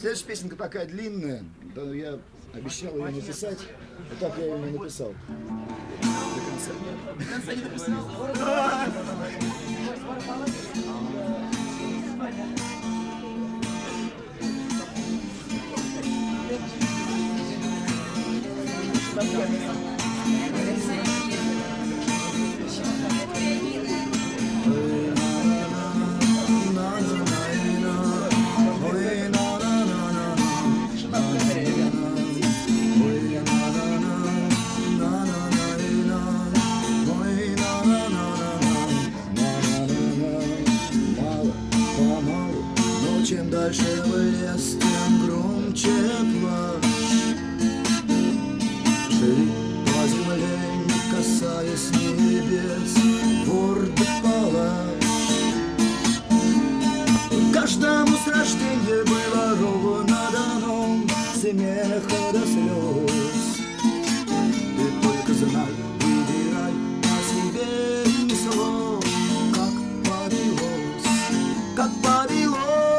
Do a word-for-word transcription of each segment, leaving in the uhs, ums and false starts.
Следующая песенка такая длинная, да, я обещал ее написать, и так я ее не написал. До конца. До конца не написал? Чем дальше в лес, тем громче плачь. Шли по земле, не касаясь небес, гордо палач. Каждому с рождения было ровно дано, смеха до слез. Ты только знай, выбирай на себе несло, как повелось, как повелось.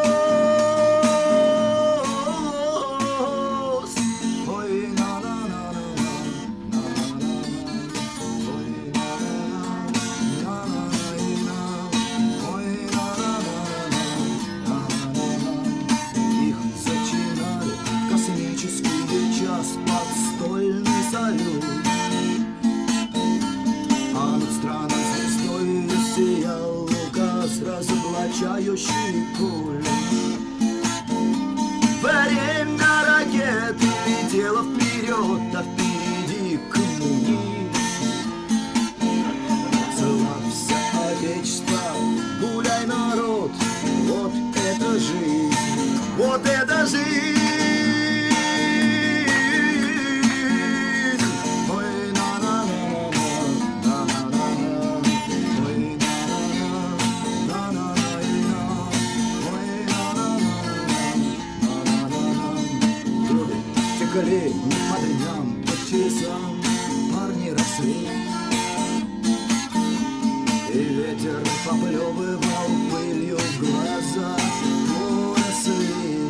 Разоблачающий пуль. Время ракеты летело вперед, а впереди коммунизм. Славься, отечество, гуляй, народ, вот это жизнь, вот это жизнь. По дням, по часам парни росли, и ветер поплевывал пылью в глаза, уросли.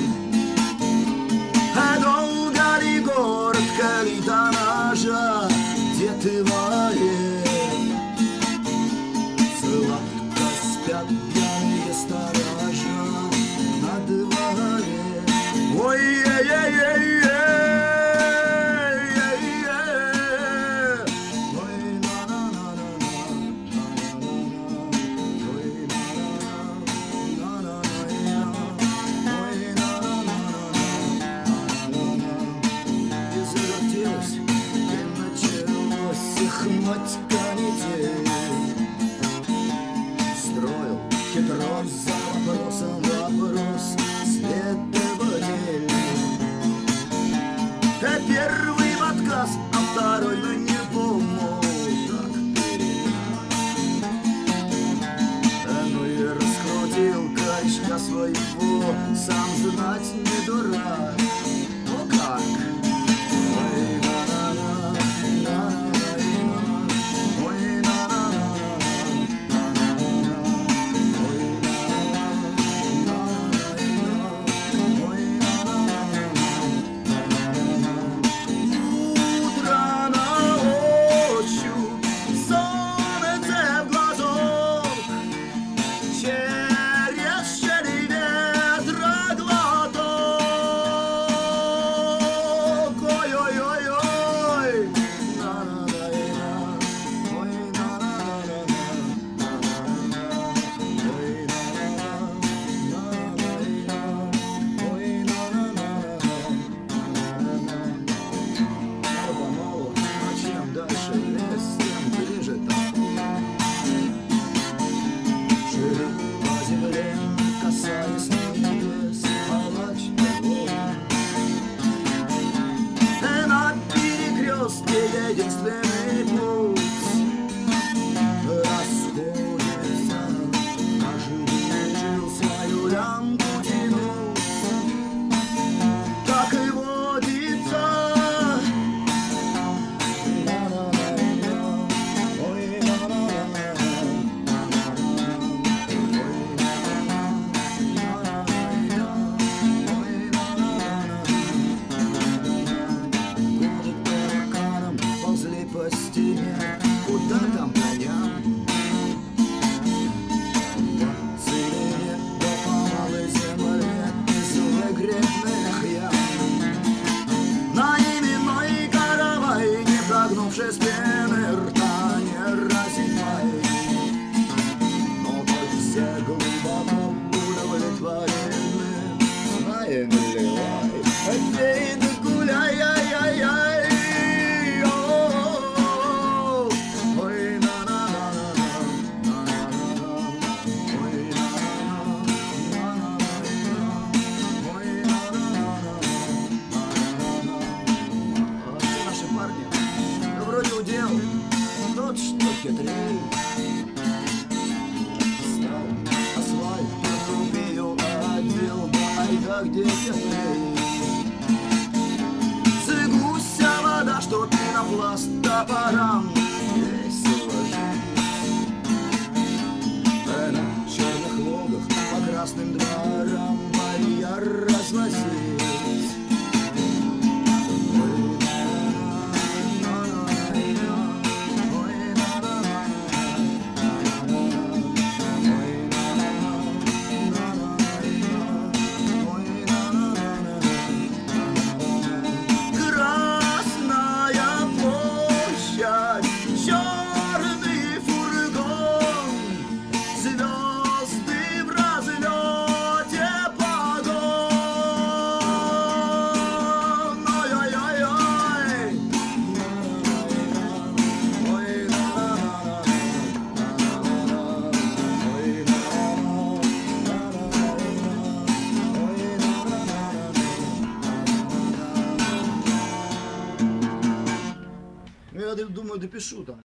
А долго ли город, корито ножа, где ты вале? Сладко спят пьяные сторожа на дворе. Ой-ей-ей-ей. ай, наливай, пей да гуляй, ай, ай, ай. Ой, наши парни, да вроде удел, тот что хитрей. Стал асфальт, убил, отдел, ай да где теплей. Цыгуся вода, что пенопласт топорам весело жить. На черных логах по красным дворам Мария разносить. Я думаю, допишу там.